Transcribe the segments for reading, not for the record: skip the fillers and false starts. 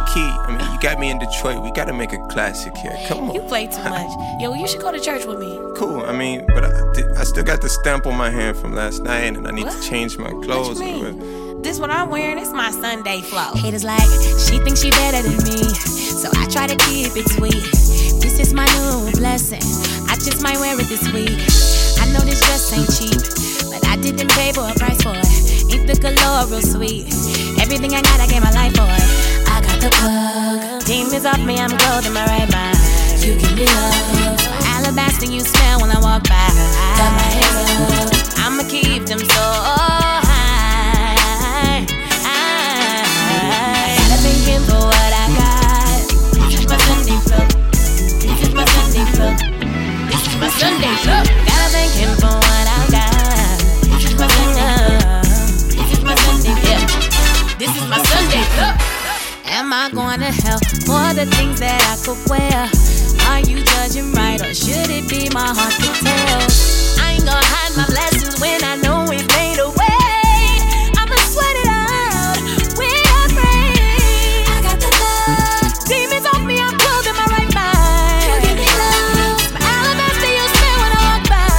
key. I mean, you got me in Detroit. We gotta make a classic here. Come on. You play too much. Yo, you should go to church with me. Cool. I mean, but I still got the stamp on my hand from last night, and I need to change my clothes. What you mean? This what I'm wearing. It's my Sunday flow. Haters like, she thinks she better than me, so I try to keep it sweet. This is my new blessing. I just might wear it this week. I know this dress ain't cheap, but I didn't pay for a price for it. Ain't the color real sweet? Everything I got, I gave my life for it. I got the plug. Demons off me, I'm gold in my right mind. You give me love. Alabaster you smell when I walk by. Got my hands up. I'ma keep them so high. Gotta thank for what I got. This is my Sunday flow. This is my Sunday flow. This is my Sunday flow. Gotta thank him for what I got. This is my Sunday. This is my Sunday flow. This is my Sunday flow. Am I going to hell for the things that I could wear? Are you judging right, or should it be my heart to tell? I ain't gonna hide my blessings when I know it's made a way. I'ma sweat it out when I pray. I got the love. Demons off me, I'm clothed in my right mind. You give me love. My alabaster you smell when I walk by.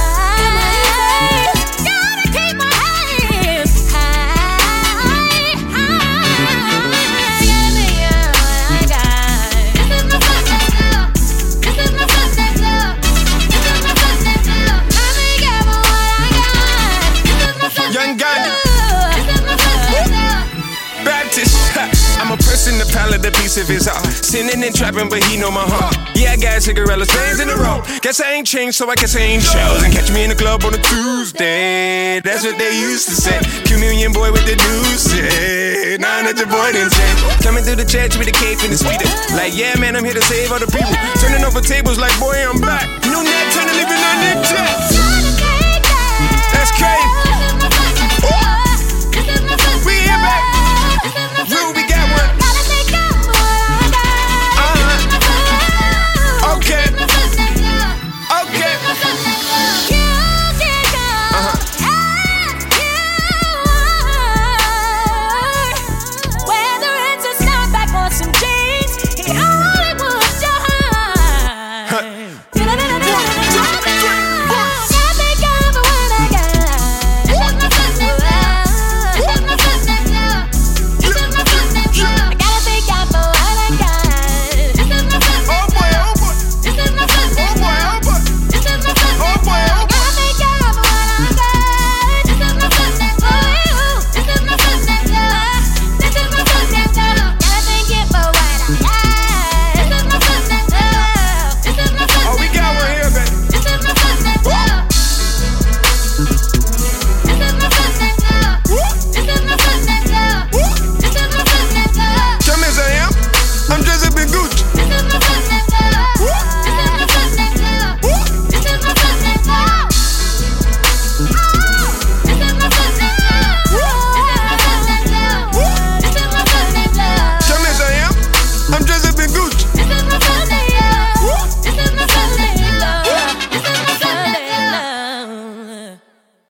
Gotta keep my hands high. Gotta be what I got. This is my Sunday flow. This is my Sunday flow. This is my Sunday flow. I be careful what I got. This is my Sunday Young Ghana. flow. This is my Sunday flow. Baptist, I'm a person, the palate, a piece of his heart. Sinning and trapping, but he know my heart. Yeah, I got cigarettes, bands in a row. Guess I ain't changed, so I guess I ain't chosen. Catch me in the club on a Tuesday. That's what they used to say. Communion boy with the deuce. Nah, not your boy didn't say. Coming through the church with a cape and the speeder. Like, yeah, man, I'm here to save all the people. Turning over tables like, boy, I'm back. New net, turning living on the jet.